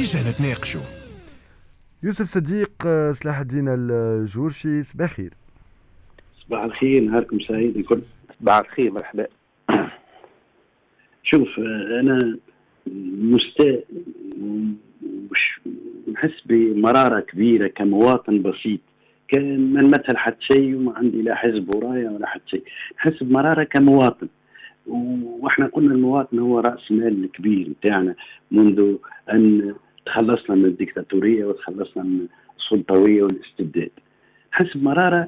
نيجا نتناقشوا. يوسف صديق، صلاح الدين الجورشي، صباح الخير. صباح الخير، نهاركم سعيد الكل. صباح الخير، مرحبا. شوف، أنا مستاء ونحس بمرارة كبيرة كمواطن بسيط، ما نمثل حتى شيء وما عندي لا حزب ورايا ولا حتى شيء. نحس بمرارة كمواطن، واحنا قلنا المواطن هو رأس مال كبير بتاعنا منذ أن تخلصنا من الديكتاتورية وتخلصنا من السلطوية والاستبداد. نحس بمرارة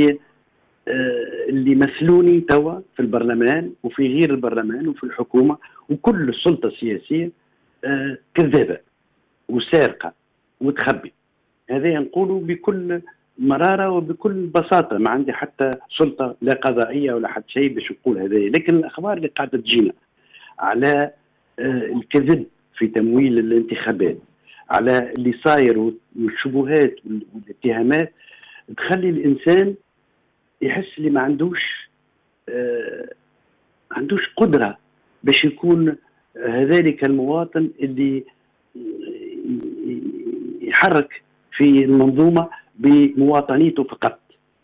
اللي مثلوني توا في البرلمان وفي غير البرلمان وفي الحكومة وكل السلطة السياسية كذابة وسارقة وتخبي. هذا نقوله بكل مرارة وبكل بساطة، ما عندي حتى سلطة لا قضائية ولا حتى شيء باش نقول هذا. لكن الأخبار اللي قاعدة تجينا على الكذب في تمويل الانتخابات، على اللي صاير والشبهات والاتهامات، تخلي الإنسان يحس اللي ما عندوش قدرة باش يكون هذلك المواطن اللي يحرك في المنظومة بمواطنيته فقط.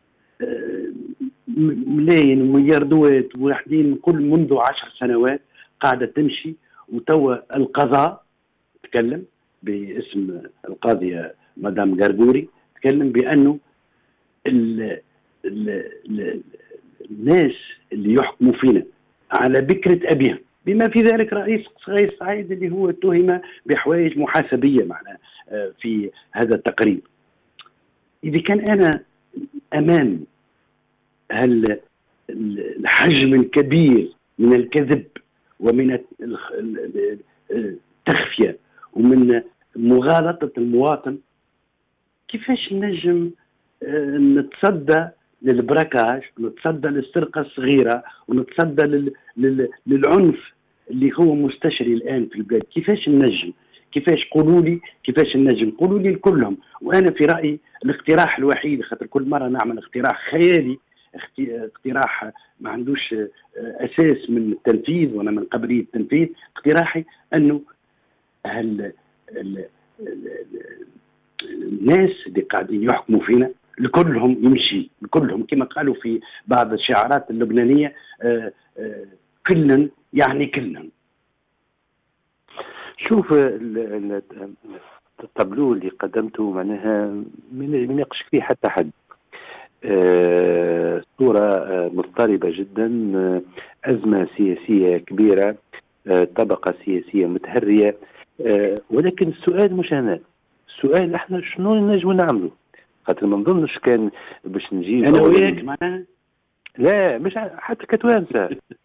ملايين وملياردوات واحدين كل منذ 10 سنوات قاعدة تمشي، وتوا القضاء تكلم باسم القاضية مدام قرقوري، تكلم بأنه الناس اللي يحكموا فينا على بكرة أبيهم، بما في ذلك رئيس قيس سعيد اللي هو اتهم بحوائج محاسبية معنا في هذا التقرير. إذا كان أنا أمام الحجم الكبير من الكذب ومن التخفية ومن مغالطة المواطن، كيفاش نجم نتصدى للبراكاج ونتصدى للسرقة الصغيرة ونتصدى للعنف اللي هو مستشري الآن في البلاد؟ كيفاش نجم؟ كيفاش؟ قولوا لي كيفاش نجم، قولوا لي لكلهم. وأنا في رأيي الاقتراح الوحيد، خاطر كل مرة نعمل اقتراح خيالي، اقتراح ما عندوش أساس من التنفيذ ولا من قابلية التنفيذ، اقتراحي أنه الناس اللي قاعدين يحكموا فينا لكلهم يمشي، لكلهم كما قالوا في بعض الشعارات اللبنانية، كلن يعني كلن. شوف، الطابلو اللي قدمته معناها ما يناقش فيه حتى حد. صورة مضطربة جدا، أزمة سياسية كبيرة، طبقة سياسية متهرية. ولكن السؤال مش هنا، السؤال احنا شنو نجم نعمله؟ خاطر ما نظنش كان باش نجي انا وياك معناها، لا مش حتى كتوانسة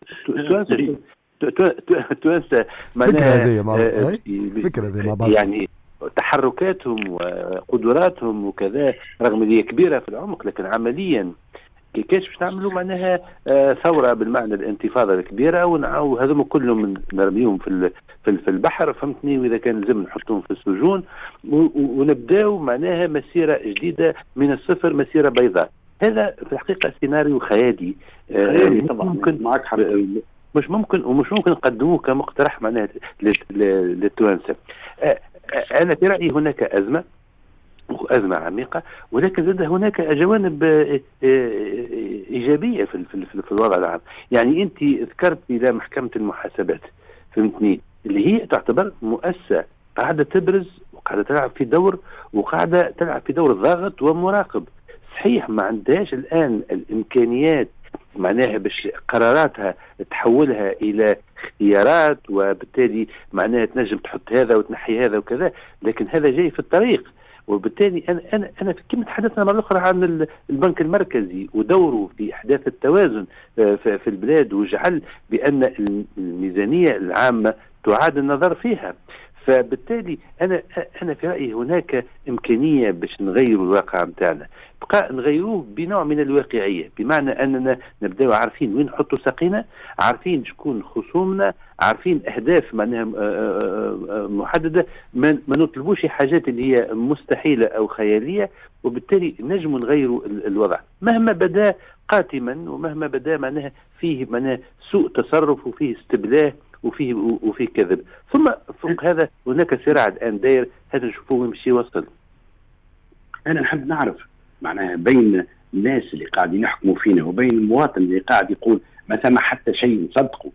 توانسة معناها فكرة هذه مع بعض، يعني تحركاتهم وقدراتهم وكذا رغم اللي هي كبيرة في العمق، لكن عمليا كيفاش باش نعملوا معناها ثورة بالمعنى الانتفاضة الكبيرة، وهذوم كلهم نرميهم في البحر، فهمتني؟ وإذا كان لازم نحطهم في السجون ونبداو معناها مسيرة جديدة من الصفر، مسيرة بيضاء. هذا في الحقيقة سيناريو خيالي، طبعا ممكن معك حق، مش ممكن نقدموه كمقترح معناها للتوانسة. أنا في رأيي هناك أزمة عميقة، ولكن زاد هناك جوانب إيجابية في الوضع العام. يعني أنت ذكرت إلى محكمة المحاسبات، فهمتني؟ اللي هي تعتبر مؤسسة قاعدة تبرز وقاعدة تلعب في دور، وقاعدة تلعب في دور ضاغط ومراقب. صحيح ما عندهاش الآن الإمكانيات معناها باش قراراتها تحولها إلى اختيارات، وبالتالي معناها تنجم تحط هذا وتنحي هذا وكذا، لكن هذا جاي في الطريق. وبالتالي أنا كما تحدثنا مرة أخرى عن البنك المركزي ودوره في إحداث التوازن في البلاد، وجعل بأن الميزانية العامة تعاد النظر فيها. فبالتالي أنا في رأيي هناك إمكانية باش نغيروا الواقع متاعنا، بقى نغيروه بنوع من الواقعية، بمعنى أننا نبدأ عارفين وين نحطوا ساقينا، عارفين شكون خصومنا، عارفين أهداف معناها محددة، ما نطلبوش حاجات اللي هي مستحيلة أو خيالية، وبالتالي نجم نغيروا الوضع مهما بدا قاتما، ومهما بدا معناها فيه معناها سوء تصرف وفيه استبلاه وفيه كذب. ثم فوق هذا هناك صراع الان داير، هذا نشوفوه يمشي يوصل. انا نحب نعرف معناها بين الناس اللي قاعدين يحكموا فينا وبين المواطن اللي قاعد يقول ما ثم حتى شيء نصدقه،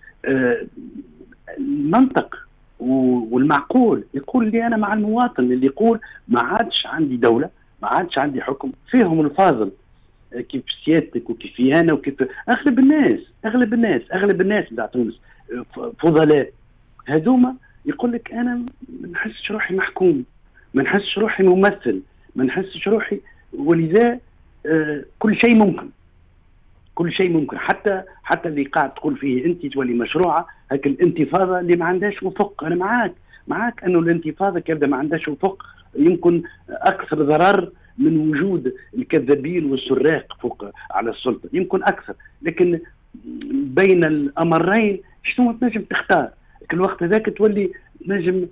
المنطق والمعقول يقول لي انا مع المواطن اللي يقول ما عادش عندي دوله، ما عادش عندي حكم، فيهم الفاضل كيف سيادتك وكيف انا وكيف اغلب الناس بتاع تونس فضلاء هذوما، يقول لك انا ما نحسش روحي محكوم، ما نحسش روحي ممثل، ما نحسش روحي، ولذا كل شيء ممكن حتى اللي قاعد تقول فيه انت تولي مشروعه هيك الانتفاضه اللي ما عندهاش افق. انا معاك انه الانتفاضه كذا ما عندهاش افق يمكن اكثر ضرر من وجود الكذابين والسراق فوق على السلطه، يمكن اكثر، لكن بين الامرين شنو تنجم تختار؟ كل وقت هذاك تولي تنجم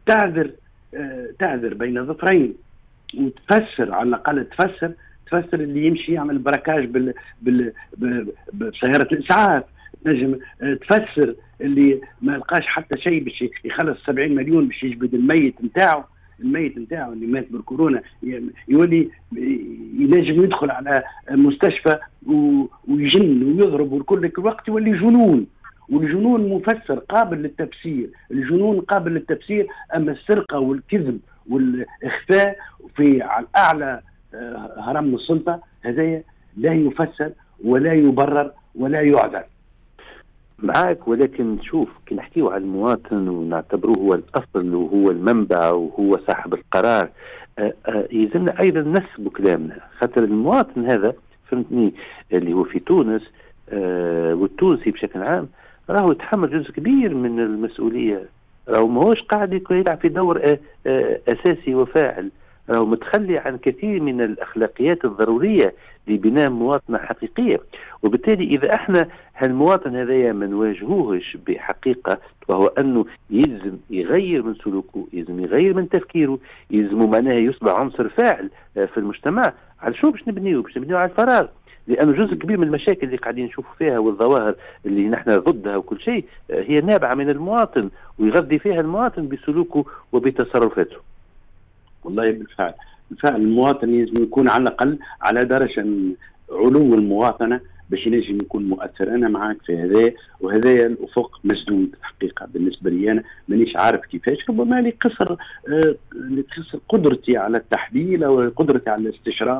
تعذر بين ظفرين وتفسر، على الاقل تفسر اللي يمشي يعمل براكاج بسياره الاسعاف، تنجم تفسر اللي ما لقاش حتى شيء باش يخلص 70 مليون باش يجبد الميت نتاعو اللي مات بالكورونا، يولي ينجم يدخل على مستشفى ويجن ويضرب وكل وقت يولي جنون، والجنون مفسر قابل للتفسير، اما السرقه والكذب والاخفاء في على اعلى هرم السلطه هذا لا يفسر ولا يبرر ولا يعذر. معاك، ولكن شوف كي نحكيو على المواطن ونعتبروه هو الأصل وهو المنبع وهو صاحب القرار، يلزمنا أيضا نسبوا كلامنا، خاطر المواطن هذا فهمتني اللي هو في تونس والتونسي بشكل عام راهو يتحمل جزء كبير من المسؤولية، راهو ماهوش قاعد يلعب في دور أساسي وفاعل، راهو متخلي عن كثير من الأخلاقيات الضرورية لبناء مواطنة حقيقية. وبالتالي إذا احنا هالمواطن هذايا ما نواجهوهش بحقيقة، وهو أنه يلزم يغير من سلوكه، يلزم يغير من تفكيره، يلزم معناها يصبح عنصر فاعل في المجتمع، على شو باش نبنيه على الفراغ، لأنه جزء كبير من المشاكل اللي قاعدين نشوفوا فيها والظواهر اللي نحن ضدها وكل شيء هي نابعة من المواطن، ويغذي فيها المواطن بسلوكه وبتصرفاته. والله بالفعل المواطن لازم يكون على الأقل على درجة من علو المواطنة باش ينجم يكون مؤثر. أنا معاك في هذا، وهذا الأفق مسدود حقيقة بالنسبة لي. أنا مانيش عارف كيفاش، ربما لقصر قدرتي على التحليل أو قدرتي على الاستشراف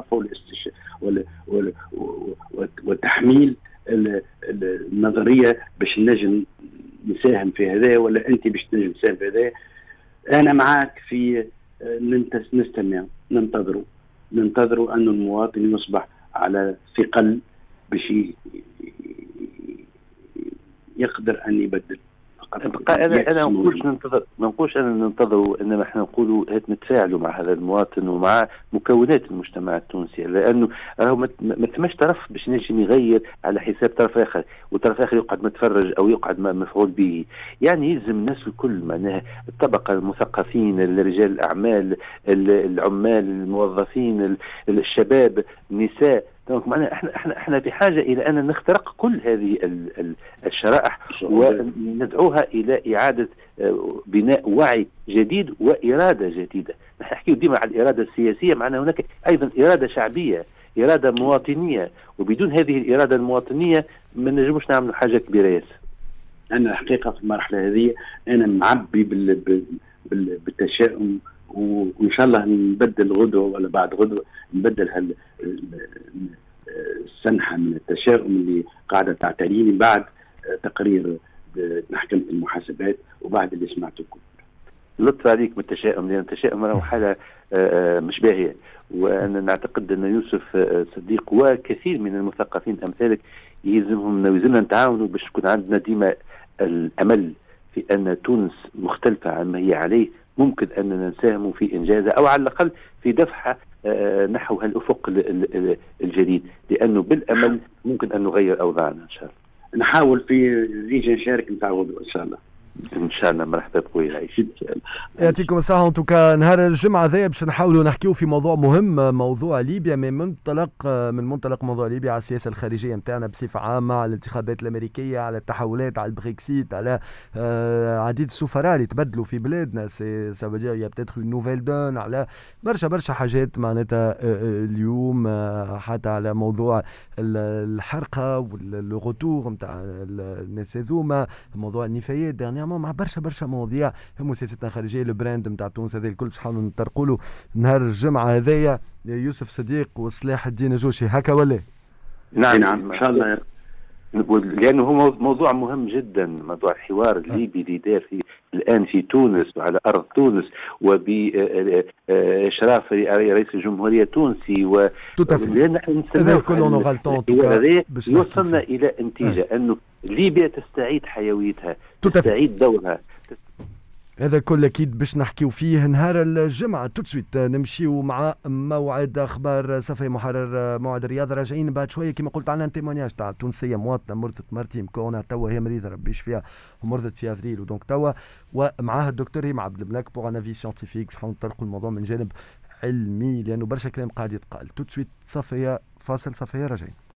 وتحميل النظرية باش نجم نساهم في هذا، ولا أنت باش تنجم تساهم في هذا. أنا معاك في نستمع، ننتظروا أن المواطن يصبح على ثقل باش يقدر أن يبدل. انا ما نقولش انا ننتظروا، انما احنا نقولوا نتفاعلوا مع هذا المواطن ومع مكونات المجتمع التونسي، لانه راهو ما ثماش طرف باش نجم يغير على حساب طرف اخر، وطرف اخر يقعد متفرج او يقعد مفعول به. يعني يلزم الناس الكل، معناها الطبقه المثقفين، رجال الاعمال، العمال، الموظفين، الشباب، النساء، معناها احنا بحاجه الى ان نخترق كل هذه الشرائح وندعوها الى اعاده بناء وعي جديد واراده جديده. نحن نحكي ديما على الاراده السياسيه، معناها هناك ايضا اراده شعبيه، اراده مواطنيه، وبدون هذه الاراده المواطنيه ما نجموش نعملوا حاجه كبيره ياسر. انا الحقيقه في المرحله هذه انا معبي بالتشاؤم، وان شاء الله نبدل غدوه ولا بعد غدوه نبدل السنحه من التشاؤم اللي قاعده تعتريني بعد تقرير محكمه المحاسبات وبعد اللي سمعته كله. لطف عليك من التشاؤم، لان التشاؤم له حاله مش باهيه، وانا نعتقد ان يوسف صديق وكثير من المثقفين امثالك يلزمنا نتعاونوا باش تكون عندنا ديما الامل في ان تونس مختلفه عما هي عليه، ممكن اننا نساهم في انجازها او على الاقل في دفعها نحو هالافق الجديد، لانه بالامل ممكن ان نغير اوضاعنا ان شاء الله. نحاول في نجي نشارك نتاع غدوه ان شاء الله. ان شاء الله. مرحبا بخويا عايش. يعطيكم الصحة. توكا نهار الجمعة ذا باش نحاولوا نحكيو في موضوع مهم، موضوع ليبيا، من منطلق موضوع ليبيا على السياسة الخارجية نتاعنا بصفة عامة، على الانتخابات الأمريكية، على التحولات، على البريكسيت، على عديد السفراء اللي تبدلوا في بلادنا، سا فو دير يا بتاتر اون نوفيل دون، على برشا حاجات معناتها اليوم، حتى على موضوع الحرقة والروتور نتاع الناس هذوما، موضوع النفايات ديرنيامون، مع برشا مواضيع هم سياستنا الخارجيه، البراند نتاع تونس هذا الكل باش نحاولوا نطرقوا له نهار الجمعه هذايا. يوسف صديق وصلاح الدين جوشي، هكا ولا؟ نعم ان شاء الله، لانه هو موضوع مهم جدا، موضوع الحوار الليبي اللي دار في الان في تونس وعلى ارض تونس وباشراف رئيس الجمهوريه التونسي، هذا كله غلطان يوصلنا الى نتيجه انه ليبيا تستعيد حيويتها، تستعيد دورها. هذا الكل اكيد باش نحكيو فيه نهار الجمعه. توتسويت نمشيو مع موعد اخبار صفي محرر موعد الرياضه. راجعين بعد شويه كما قلت عنا تيمونياج تاع تونسيه مواطنه مرضت مرتي كورونا، توا هي مريضه ربي يشفيها، ومرضت في افريل، ودونك توا ومعها الدكتور هيما عبد الملك بوغ ان افي سيانتيفيك باش نحاولوا نطرقوا الموضوع من جانب علمي، لانه برشا كلام قاعد يتقال. توتسويت صفيه فاصل، صفيه راجعين.